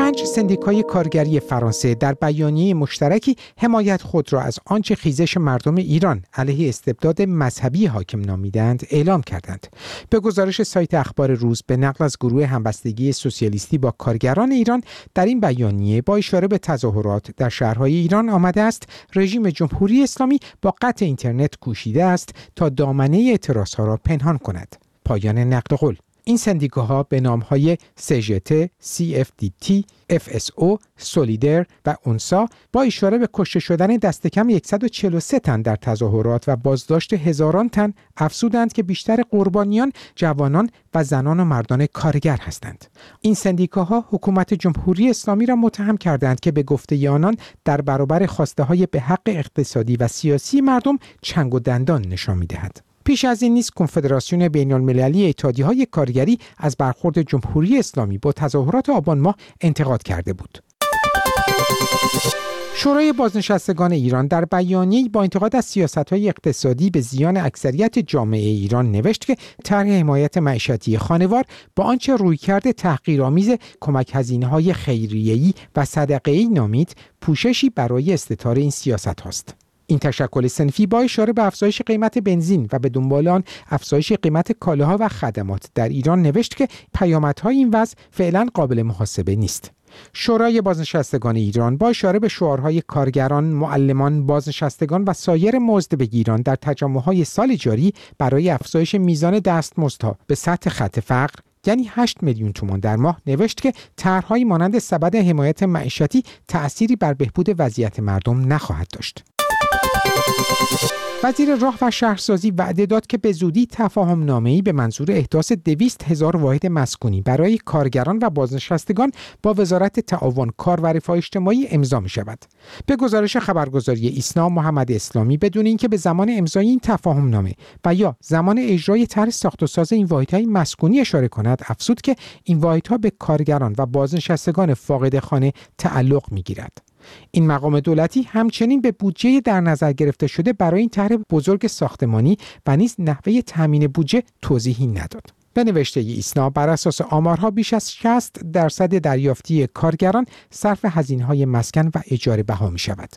5 سندیکای کارگری فرانسه در بیانیه مشترکی حمایت خود را از آنچه خیزش مردم ایران علیه استبداد مذهبی حاکم نامیدند اعلام کردند. به گزارش سایت اخبار روز به نقل از گروه همبستگی سوسیالیستی با کارگران ایران، در این بیانیه با اشاره به تظاهرات در شهرهای ایران آمده است رژیم جمهوری اسلامی با قطع اینترنت کوشیده است تا دامنه اعتراضها را پنهان کند. پایان نقل قول. این سندیکاها به نام‌های CGT، CFDT، FSO، سولیدر و اونسا با اشاره به کشته شدن دست کم 143 تن در تظاهرات و بازداشت هزاران تن افزودند که بیشتر قربانیان جوانان و زنان و مردان کارگر هستند. این سندیکاها حکومت جمهوری اسلامی را متهم کردند که به گفته آنان در برابر خواسته‌های به حق اقتصادی و سیاسی مردم چنگ و دندان نشان می‌دهد. پیش از این نیز کنفدراسیون بین‌المللی اتحادیه‌های کارگری از برخورد جمهوری اسلامی با تظاهرات آبان ماه انتقاد کرده بود. شورای بازنشستگان ایران در بیانیه‌ای با انتقاد از سیاست‌های اقتصادی به زیان اکثریت جامعه ایران نوشت که طرح حمایت معیشتی خانوار با آنچه رویکرد تحقیرآمیز کمک هزینه‌های خیریه‌ای و صدقه‌ای نامید، پوششی برای استتار این سیاست‌هاست. این تشکل صنفی با اشاره به افزایش قیمت بنزین و به دنبال آن افزایش قیمت کالاها و خدمات در ایران نوشت که پیامدهای این وضع فعلا قابل محاسبه نیست. شورای بازنشستگان ایران با اشاره به شعارهای کارگران، معلمان، بازنشستگان و سایر مزدبگیران در تجمع‌های سال جاری برای افزایش میزان دستمزدها به سطح خط فقر، یعنی 8 میلیون تومان در ماه، نوشت که طرح‌هایی مانند سبد حمایت معیشتی تأثیری بر بهبود وضعیت مردم نخواهد داشت. وزیر راه و شهرسازی وعده داد که به زودی تفاهم نامه‌ای به منظور احداث 200,000 واحد مسکونی برای کارگران و بازنشستگان با وزارت تعاون، کار و رفاه اجتماعی امضا می شود. به گزارش خبرگزاری ایسنا، محمد اسلامی بدون اینکه به زمان امضای این تفاهم نامه و یا زمان اجرای طرح ساخت و ساز این واحدهای مسکونی اشاره کند، افزود که این واحدها به کارگران و بازنشستگان فاقد خانه تعلق می‌گیرد. این مقام دولتی همچنین به بودجه در نظر گرفته شده برای این طرح بزرگ ساختمانی و نیز نحوه تامین بودجه توضیحی نداد. به نوشته ایسنا، بر اساس آمارها بیش از 60% دریافتی کارگران صرف هزینه‌های مسکن و اجاره بها می‌شود.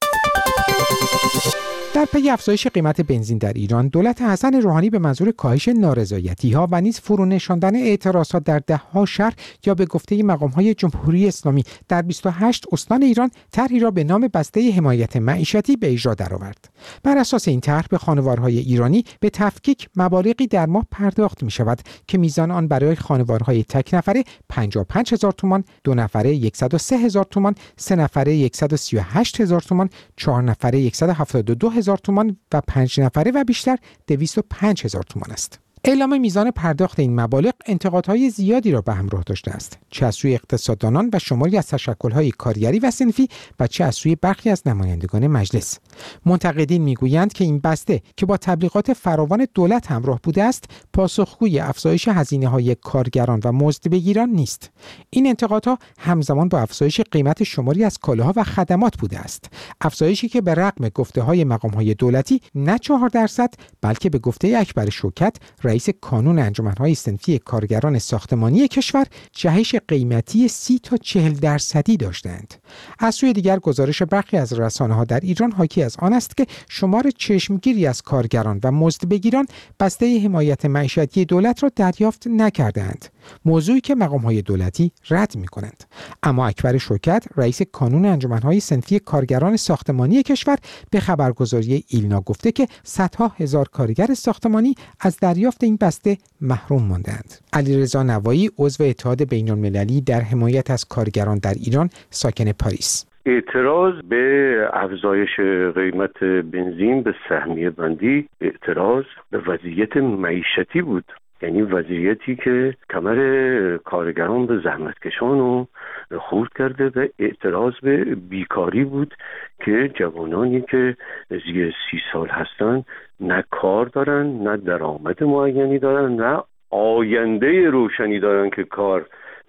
در پی افزایش قیمت بنزین در ایران، دولت حسن روحانی به منظور کاهش نارضایتی‌ها و نیز فرونشاندن اعتراضات در ده‌ها شهر یا به گفته مقام‌های جمهوری اسلامی در 28 استان ایران طرحی را به نام بسته حمایت معیشتی به اجرا درآورد. بر اساس این طرح به خانوارهای ایرانی به تفکیک مبالغی در ماه پرداخت می‌شود که میزان آن برای خانوارهای تک نفره 55,000 تومان، دو نفره 103,000 تومان، سه نفره 138,000 تومان، چهار نفره 172,000 تومان و 5 نفره و بیشتر 205,000 تومان است. اعلام میزان پرداخت این مبالغ انتقادهای زیادی را به همراه داشته است، چه از سوی اقتصاددانان و شماری از تشکل‌های کارگری و صنفی و چه از سوی برخی از نمایندگان مجلس. منتقدین میگویند که این بسته که با تبلیغات فراوان دولت همراه بوده است، پاسخگوی افزایش هزینه‌های کارگران و مزدبگیران نیست. این انتقادها همزمان با افزایش قیمت شماری از کالاها و خدمات بوده است، افزایشی که به رغم گفته‌های مقام‌های دولتی نه 4% بلکه به گفته اکبر شوکت، رئیس کانون انجمن‌های صنفی کارگران ساختمانی کشور، جهش قیمتی 30 تا 40% داشتند. از سوی دیگر گزارش برخی از رسانه‌ها در ایران حاکی از آن است که شمار چشمگیری از کارگران و مزدبگیران بسته حمایت معیشتی دولت را دریافت نکردند، موضوعی که مقام‌های دولتی رد می‌کنند. اما اکبر شوکت، رئیس کانون انجمن‌های صنفی کارگران ساختمانی کشور، به خبرگزاری ایلنا گفته که صدها هزار کارگر ساختمانی از دریافت این بسته محروم ماندند. علیرضا نوایی، عضو اتحاد بین‌المللی در حمایت از کارگران در ایران، ساکن پاریس: اعتراض به افزایش قیمت بنزین، به سهمیه بندی، اعتراض به وضعیت معیشتی بود، یعنی وضعیتی که کمر کارگران به زحمتکشان رو خورد کرده و اعتراض به بیکاری بود که جوانانی که زیر 30 سال هستن نه کار دارن، نه درآمد معینی دارن، نه آینده روشنی دارن که کار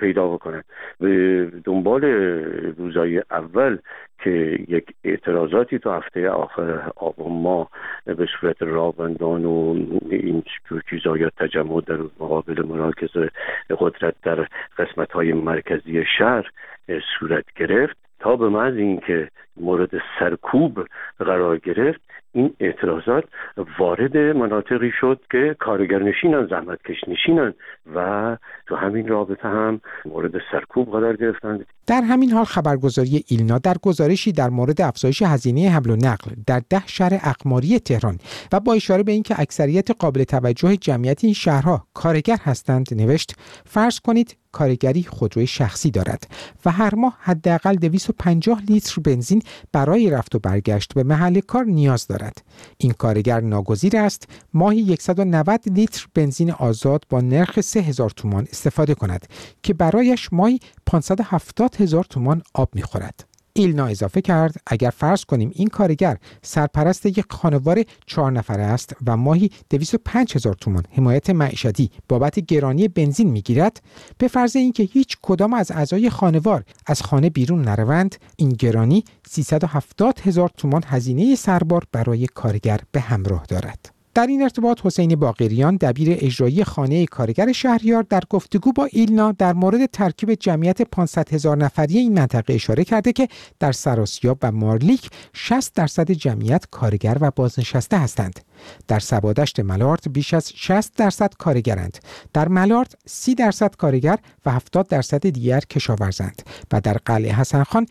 پیدا بکنن. به دنبال روزهای اول که یک اعتراضاتی تا هفته آخر آبان ماه به صورت رابندان و این چیزا یا تجمع در مقابل مراکز قدرت در قسمت‌های مرکزی شهر صورت گرفت، تا به محض اینکه مورد سرکوب قرار گرفت، این اعتراضات وارد مناطقی شد که کارگرنشینن، زحمتکش نشینن و تو همین رابطه هم مورد سرکوب قرار گرفتند. در همین حال خبرگزاری ایلنا در گزارشی در مورد افزایش هزینه حمل و نقل در 10 شهر اقماری تهران و با اشاره به اینکه اکثریت قابل توجه جمعیت این شهرها کارگر هستند نوشت: فرض کنید کارگری خودروی شخصی دارد و هر ماه حداقل 250 لیتر بنزین برای رفت و برگشت به محل کار نیاز دارد. این کارگر ناگزیر است ماهی 190 لیتر بنزین آزاد با نرخ 3000 تومان استفاده کند که برایش ماهی 570,000 تومان آب می‌خورد. ایلنا اضافه کرد اگر فرض کنیم این کارگر سرپرست یک خانوار 4 نفره است و ماهی 205,000 تومان حمایت معیشتی بابت گرانی بنزین میگیرد، به فرض اینکه هیچ کدام از اعضای خانوار از خانه بیرون نروند، این گرانی 370,000 تومان هزینه سربار برای کارگر به همراه دارد. در این ارتباط حسین باقریان دبیر اجرایی خانه کارگر شهریار در گفتگو با ایلنا در مورد ترکیب جمعیت 500,000 نفری این منطقه اشاره کرده که در سراسیاب و مارلیک 60% جمعیت کارگر و بازنشسته هستند. در سبادشت ملارد بیش از 60% کارگرند. در ملارد 30% کارگر و 70% دیگر کشاورزند و در قلعه حسن خان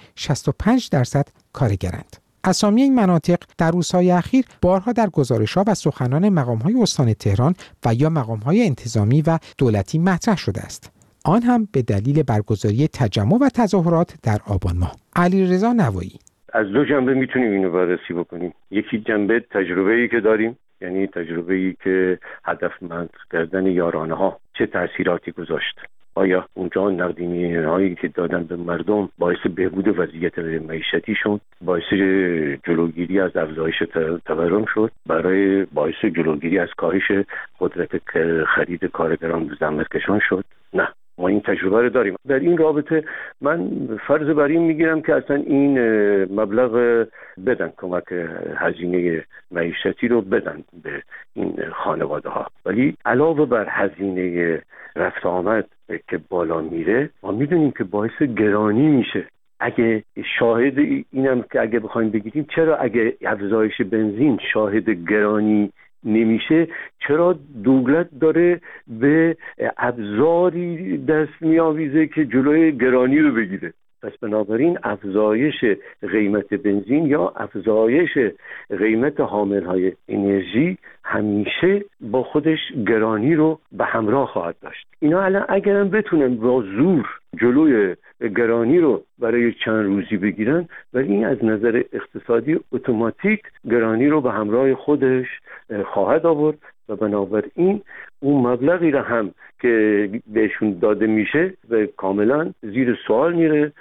65% کارگرند. اسامی این مناطق در روزهای اخیر بارها در گزارش‌ها و سخنان مقام‌های استان تهران و یا مقام‌های انتظامی و دولتی مطرح شده است. آن هم به دلیل برگزاری تجمع و تظاهرات در آبان ماه. علیرضا نوایی: از دو جنبه میتونیم اینو بررسی بکنیم. یکی جنبه تجربه‌ای که داریم، یعنی تجربه‌ای که هدفمند کردن یارانه‌ها چه تأثیراتی گذاشت. آیا اونجا نقدینگی‌هایی که دادن به مردم باعث بهبود وضعیت معیشتی شد، باعث جلوگیری از افزایش تورم شد، برای باعث جلوگیری از کاهش قدرت خرید کارگران و زحمتکشان شد؟ نه، ما این تجربه رو داریم. در این رابطه من فرض بر این میگیرم که اصلا این مبلغ بدن، کمک هزینه معیشتی رو بدن به این خانواده ها، ولی علاوه بر هزینه رفت آمد که بالا میره، ما میدونیم که باعث گرانی میشه. اگه شاهد اینم که اگه بخوایم بگیریم چرا اگه افزایش بنزین شاهد گرانی نمیشه، چرا دولت داره به ابزاری دست میآویزه که جلوی گرانی رو بگیره؟ پس بنابراین افزایش قیمت بنزین یا افزایش قیمت حاملهای انرژی همیشه با خودش گرانی رو به همراه خواهد داشت. اینا الان اگرم بتونن با زور جلوی گرانی رو برای چند روزی بگیرن، ولی این از نظر اقتصادی اتوماتیک گرانی رو به همراه خودش خواهد آورد و بنابراین اون مبلغی را هم که بهشون داده میشه و کاملا زیر سوال میره.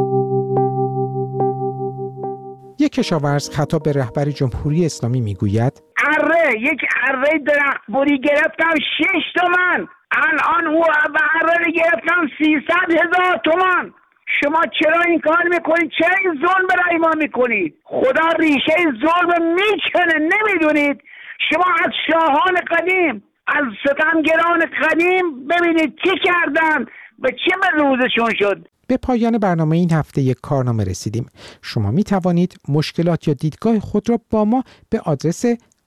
یک کشاورز خطاب به رهبر جمهوری اسلامی میگوید: یک اره درخت بری گرفتم 6 تومن، الان او اره گرفتم 300,000 تومن. شما چرا این کار میکنید؟ چرا این ظلم برای ما میکنید؟ خدا ریشه ظلم میکنه، نمیدونید؟ شما از شاهان قدیم، از ستمگران قدیم ببینید چی کردن، به چه روزشون شد. به پایان برنامه این هفته یک کارنامه رسیدیم. شما می توانید مشکلات یا دیدگاه خود را با ما به آدرس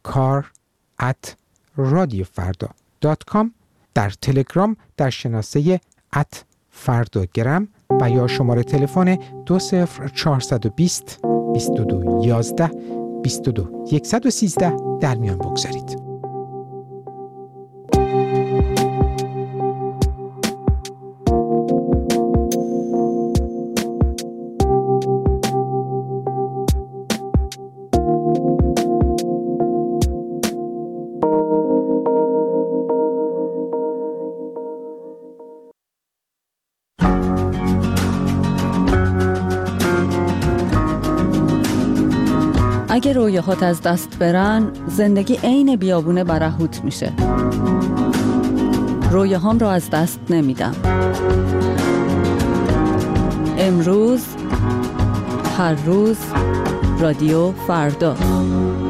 kar@radiofarda.com، در تلگرام در شناسه @فرداگرم و یا شماره تلفن 20420 2211 22 113 در میان بگذارید. اگه رویاهات از دست برن، زندگی عین بیابون برهوت میشه. رویاهام رو از دست نمیدم. امروز، هر روز، رادیو فردا.